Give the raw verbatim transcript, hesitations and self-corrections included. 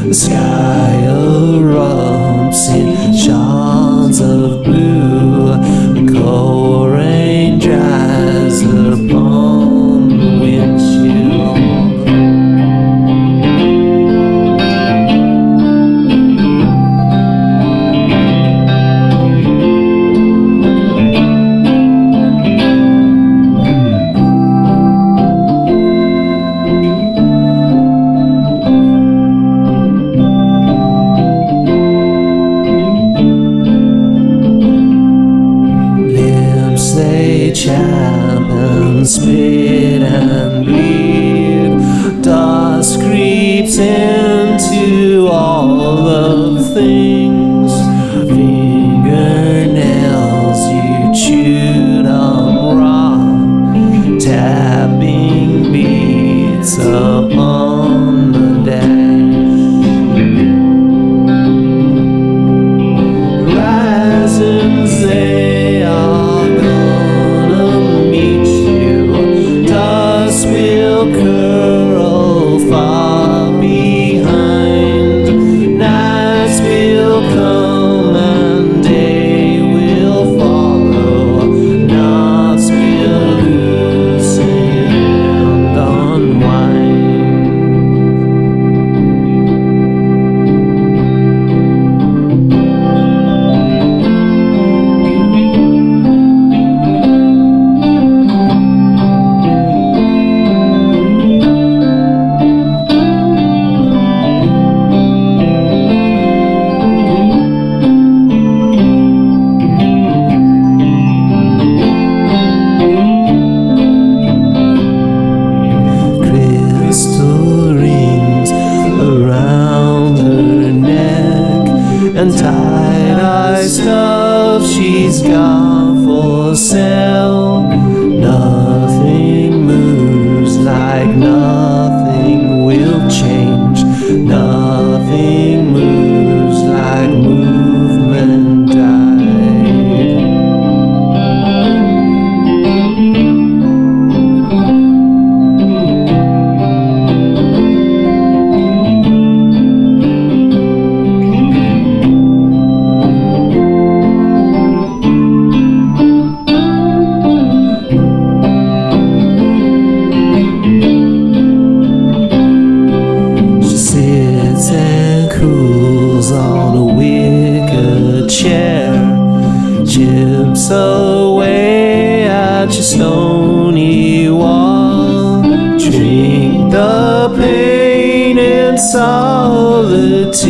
The sky erupts in shards of blue. The cold rain dries upon the windshield. They chap and spit and bleed. Dust creeps into all the things. Fingernails you chewed on raw, tapping beats upon the dash. Horizons they are curl far behind. Nights will come and day will follow. Knots will loosen and unwind. And tie-dye stuff she's got for sale. Nothing moves, like nothing will change. Nothing moves like movement died. Cools on a wicker chair, chips away at your stony wall. Drink the pain in solitude.